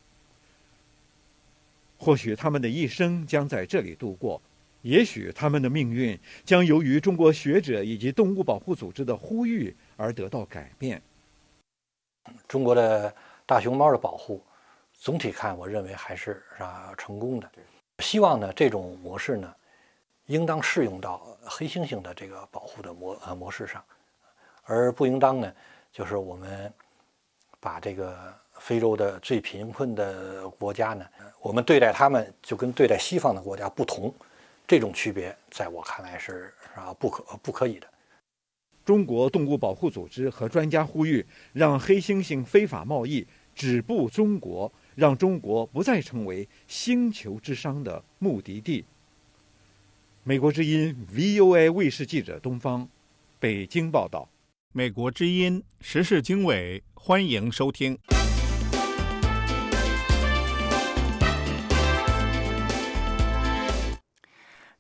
或许他们的一生将在这里度过。也许他们的命运将由于中国学者以及动物保护组织的呼吁而得到改变。 中国的大熊猫的保护，总体看，我认为还是啊成功的。希望呢，这种模式呢，应当适用到黑猩猩的这个保护的模呃模式上，而不应当呢，就是我们把这个非洲的最贫困的国家呢，我们对待他们就跟对待西方的国家不同。这种区别在我看来是啊不可不可以的。 中国动物保护组织和专家呼吁，让黑猩猩非法贸易止步中国，让中国不再成为星球之殇的目的地。美国之音 V O A 卫视记者东方，北京报道。 美国之音时事经纬，欢迎收听。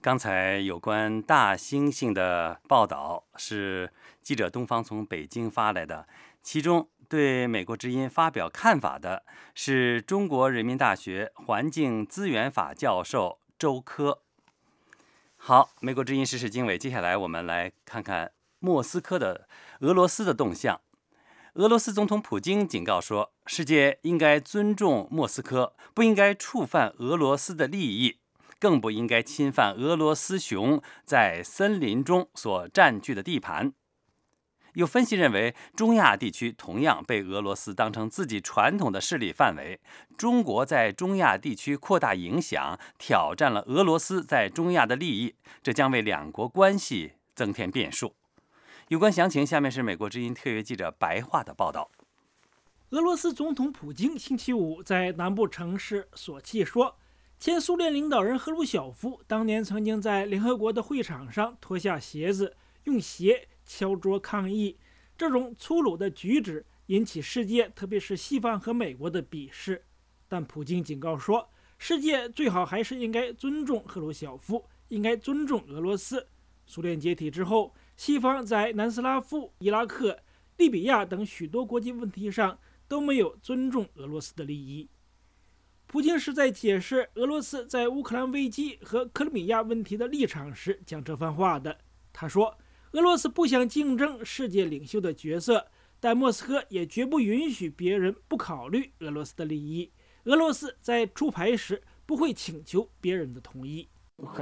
刚才有关大猩猩的报道是记者东方从北京发来的，其中对美国之音发表看法的是中国人民大学环境资源法教授周科。好，美国之音时事经纬，接下来我们来看看莫斯科的俄罗斯的动向。俄罗斯总统普京警告说，世界应该尊重莫斯科，不应该触犯俄罗斯的利益，更不应该侵犯俄罗斯熊在森林中所占据的地盘。有分析认为，中亚地区同样被俄罗斯当成自己传统的势力范围，中国在中亚地区扩大影响，挑战了俄罗斯在中亚的利益，这将为两国关系增添变数。有关详情，下面是美国之音特约记者白桦的报道。 俄罗斯总统普京星期五在南部城市索契说，前苏联领导人赫鲁晓夫当年曾经在联合国的会场上脱下鞋子，用鞋敲桌抗议，这种粗鲁的举止引起世界，特别是西方和美国的鄙视。但普京警告说，世界最好还是应该尊重赫鲁晓夫，应该尊重俄罗斯。苏联解体之后，西方在南斯拉夫、伊拉克、利比亚等许多国际问题上都没有尊重俄罗斯的利益。普京是在解释俄罗斯在乌克兰危机和克里米亚问题的立场时讲这番话的。他说，俄罗斯不想竞争世界领袖的角色，但莫斯科也绝不允许别人不考虑俄罗斯的利益。俄罗斯在出牌时不会请求别人的同意。普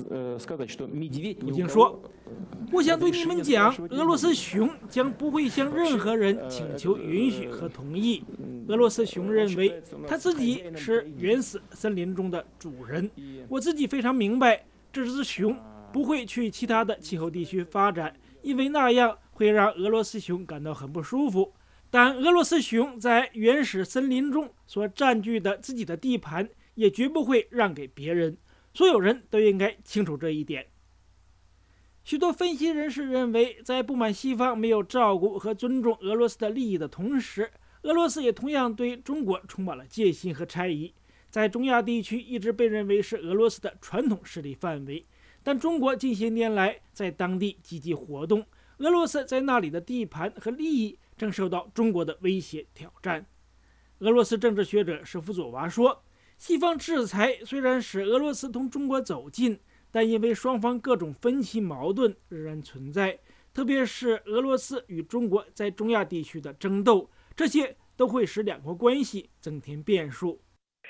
京说，我想对你们讲，俄罗斯熊将不会向任何人请求允许和同意。俄罗斯熊认为他自己是原始森林中的主人。我自己非常明白，这只熊不会去其他的气候地区发展，因为那样会让俄罗斯熊感到很不舒服。但俄罗斯熊在原始森林中所占据的自己的地盘，也绝不会让给别人。所有人都应该清楚这一点。许多分析人士认为，在不满西方没有照顾和尊重俄罗斯的利益的同时，俄罗斯也同样对中国充满了戒心和猜疑。在中亚地区一直被认为是俄罗斯的传统势力范围，但中国近些年来在当地积极活动，俄罗斯在那里的地盘和利益正受到中国的威胁挑战。俄罗斯政治学者舍夫佐娃说，西方制裁虽然使俄罗斯同中国走近，但因为双方各种分歧矛盾仍然存在，特别是俄罗斯与中国在中亚地区的争斗，这些都会使两国关系增添变数。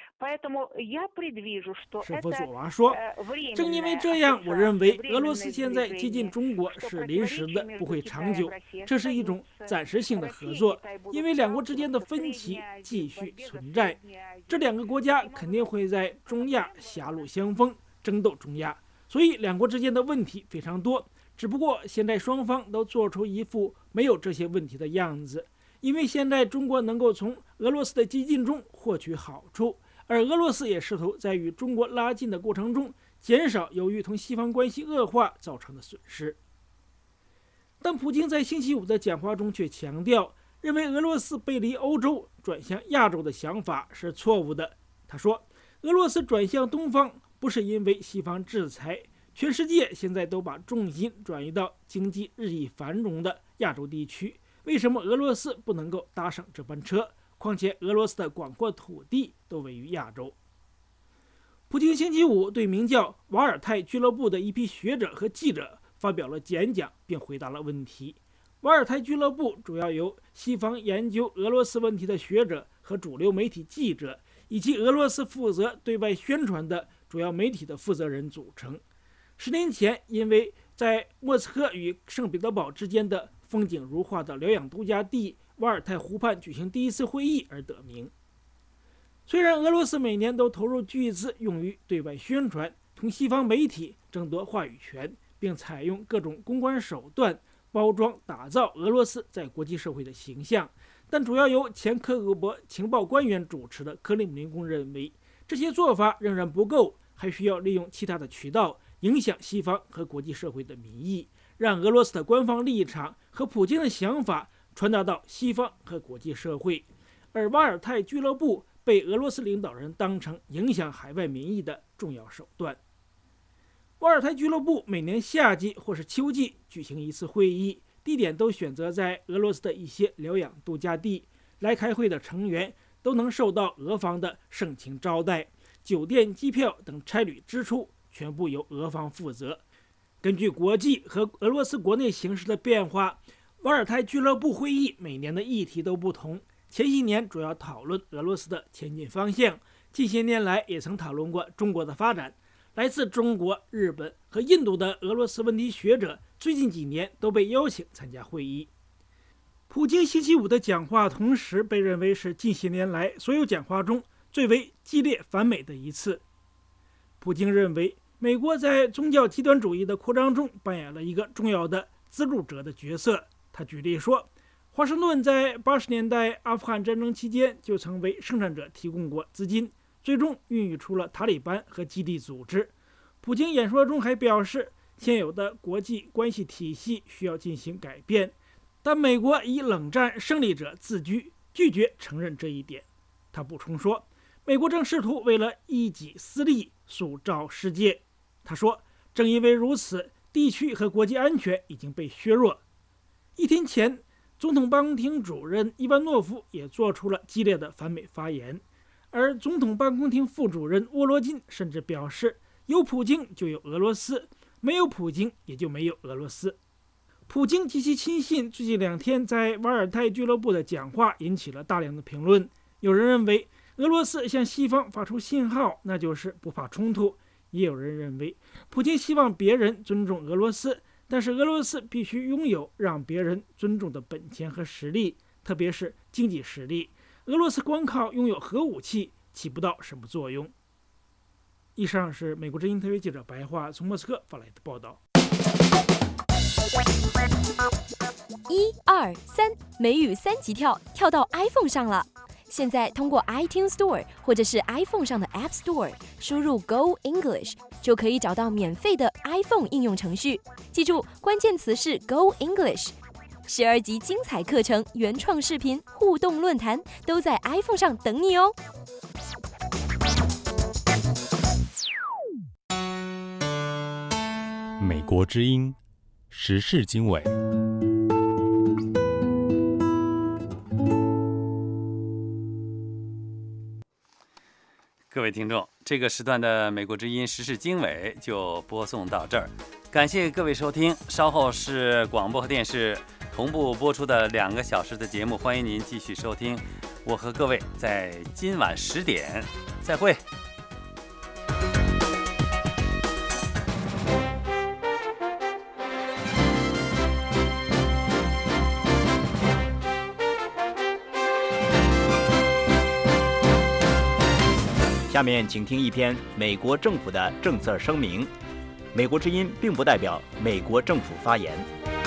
舍夫佐娃说，正因为这样，我认为俄罗斯现在接近中国是临时的，不会长久，这是一种暂时性的合作，因为两国之间的分歧继续存在，这两个国家肯定会在中亚狭路相逢，争斗中亚，所以两国之间的问题非常多，只不过现在双方都做出一副没有这些问题的样子，因为现在中国能够从俄罗斯的激进中获取好处，而俄罗斯也试图在与中国拉近的过程中减少由于同西方关系恶化造成的损失。但普京在星期五的讲话中却强调，认为俄罗斯背离欧洲转向亚洲的想法是错误的。他说，俄罗斯转向东方不是因为西方制裁，全世界现在都把重心转移到经济日益繁荣的亚洲地区，为什么俄罗斯不能够搭上这班车？况且俄罗斯的广阔土地都位于亚洲。普京星期五对名叫瓦尔泰俱乐部的一批学者和记者发表了演讲，并回答了问题。瓦尔泰俱乐部主要由西方研究俄罗斯问题的学者和主流媒体记者，以及俄罗斯负责对外宣传的主要媒体的负责人组成。十年前，因为在莫斯科与圣彼得堡之间的风景如画的疗养度假地瓦尔泰湖畔举行第一次会议而得名。虽然俄罗斯每年都投入巨资用于对外宣传，同西方媒体争夺话语权，并采用各种公关手段包装打造俄罗斯在国际社会的形象，但主要由前克格勃情报官员主持的克里姆林宫认为，这些做法仍然不够，还需要利用其他的渠道影响西方和国际社会的民意，让俄罗斯的官方立场和普京的想法传达到西方和国际社会。而瓦尔泰俱乐部被俄罗斯领导人当成影响海外民意的重要手段。 瓦尔泰俱乐部每年夏季或是秋季举行一次会议，地点都选择在俄罗斯的一些疗养度假地。来开会的成员都能受到俄方的盛情招待，酒店、机票等差旅支出全部由俄方负责。根据国际和俄罗斯国内形势的变化，瓦尔泰俱乐部会议每年的议题都不同。前些年主要讨论俄罗斯的前进方向，近些年来也曾讨论过中国的发展。来自中国、日本和印度的俄罗斯问题学者最近几年都被邀请参加会议。普京星期五的讲话同时被认为是近些年来所有讲话中最为激烈反美的一次。普京认为美国在宗教极端主义的扩张中扮演了一个重要的资助者的角色。他举例说，华盛顿在八十年代阿富汗战争期间就曾为生产者提供过资金，最终孕育出了塔利班和基地组织。普京演说中还表示，现有的国际关系体系需要进行改变，但美国以冷战胜利者自居，拒绝承认这一点。他补充说，美国正试图为了一己私利塑造世界。他说，正因为如此，地区和国际安全已经被削弱。一天前，总统办公厅主任伊万诺夫也做出了激烈的反美发言，而总统办公厅副主任沃罗金甚至表示，有普京就有俄罗斯，没有普京也就没有俄罗斯。普京及其亲信最近两天在瓦尔泰俱乐部的讲话引起了大量的评论。有人认为俄罗斯向西方发出信号，那就是不怕冲突；也有人认为普京希望别人尊重俄罗斯，但是俄罗斯必须拥有让别人尊重的本钱和实力，特别是经济实力。俄罗斯光靠拥有核武器起不到什么作用。以上是美国之音特约记者白桦从莫斯科发来的报道。 一二三，美语三级跳，跳到 iPhone 上了。现在通过 iTunes Store 或者是 iPhone 上的 App Store 输入 Go English， 就可以找到免费的 iPhone 应用程序。记住，关键词是 Go English。十二集精彩课程、原创视频、互动论坛都在 iPhone 上等你哦。 美国之音时事经纬。 各位听众，这个时段的美国之音时事经纬就播送到这儿，感谢各位收听。稍后是广播和电视同步播出的两个小时的节目，欢迎您继续收听。我和各位在今晚十点再会。 下面请听一篇美国政府的政策声明。美国之音并不代表美国政府发言。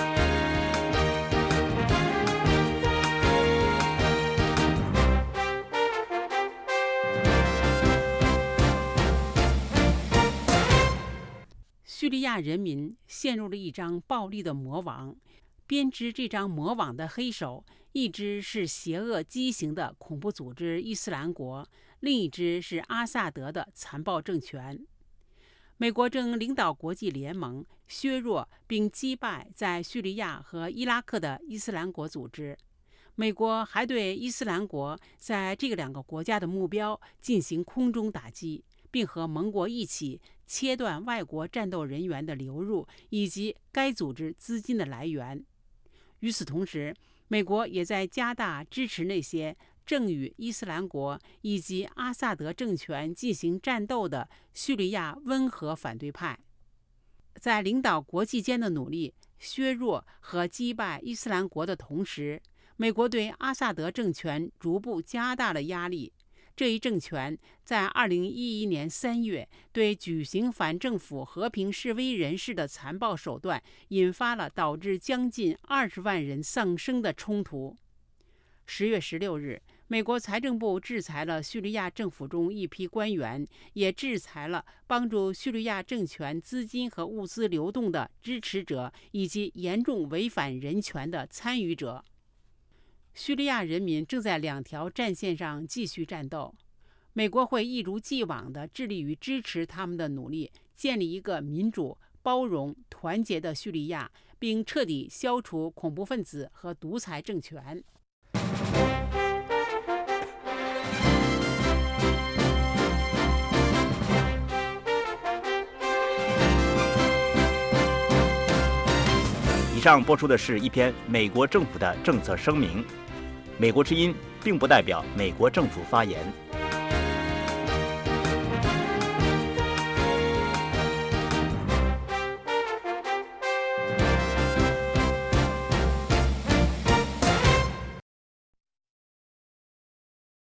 叙利亚人民陷入了一张暴力的魔网，编织这张魔网的黑手，一只是邪恶畸形的恐怖组织伊斯兰国，另一支是阿萨德的残暴政权。美国正领导国际联盟削弱并击败在叙利亚和伊拉克的伊斯兰国组织。美国还对伊斯兰国在这两个国家的目标进行空中打击，并和盟国一起切断外国战斗人员的流入以及该组织资金的来源。与此同时，美国也在加大支持那些正与伊斯兰国以及阿萨德政权进行战斗的叙利亚温和反对派。在领导国际间的努力削弱和击败伊斯兰国的同时，美国对阿萨德政权逐步加大了压力。这一政权在二零一一年三月对举行反政府和平示威人士的残暴手段，引发了导致将近二十万人丧生的冲突。十月十六日，美国财政部制裁了叙利亚政府中一批官员，也制裁了帮助叙利亚政权资金和物资流动的支持者以及严重违反人权的参与者。叙利亚人民正在两条战线上继续战斗。 美国会一如既往地致力于支持他们的努力，建立一个民主、包容、团结的叙利亚，并彻底消除恐怖分子和独裁政权。 以上播出的是一篇美国政府的政策声明。美国之音并不代表美国政府发言。